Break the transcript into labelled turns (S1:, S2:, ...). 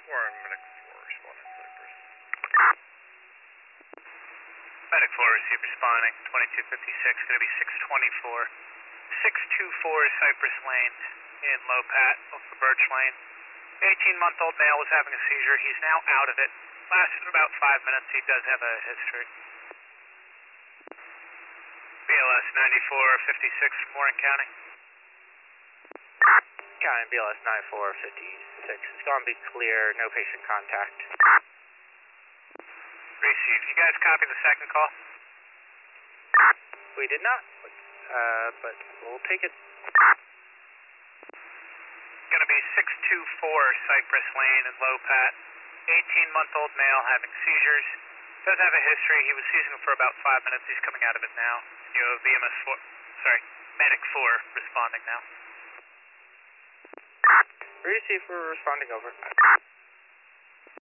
S1: 4 and Medic 4 responding Cypress.
S2: Medic 4 received responding, 2256, going to be 624. 624 Cypress Lane in Lopat, off the Birch Lane. 18-month-old male was having a seizure. He's now out of it. Lasted about 5 minutes. He does have a history. BLS 9456 from Warren County.
S3: County BLS 9456. It's going to be clear. No patient contact.
S2: Receive. You guys copy the second call?
S3: We did not, but we'll take it.
S2: Going to be 624 Cypress Lane in Lopat. 18-month-old male having seizures. Does have a history. He was seizing for about 5 minutes. He's coming out of it now. You have BMS 4, Medic 4 responding now.
S3: Receive, we're responding over.